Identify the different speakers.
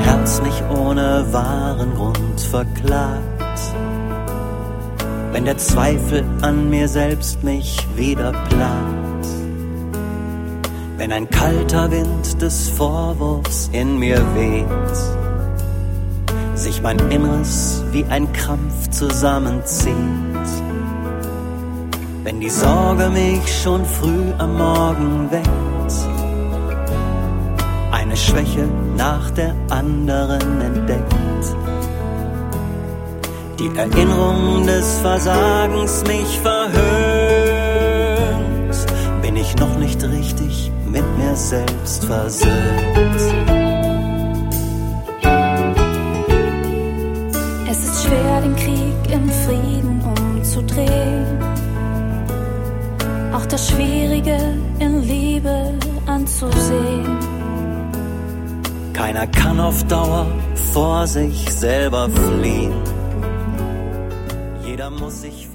Speaker 1: Herz mich ohne wahren Grund verklagt, wenn der Zweifel an mir selbst mich wieder plagt, wenn ein kalter Wind des Vorwurfs in mir weht, sich mein Inneres wie ein Krampf zusammenzieht, wenn die Sorge mich schon früh am Morgen weckt, eine Schwäche nach der anderen entdeckt, die Erinnerung des Versagens mich verhöhnt, bin ich noch nicht richtig mit mir selbst versöhnt.
Speaker 2: Es ist schwer, den Krieg in Frieden umzudrehen, auch das Schwierige in Liebe anzusehen.
Speaker 1: Keiner kann auf Dauer vor sich selber fliehen. Jeder muss sich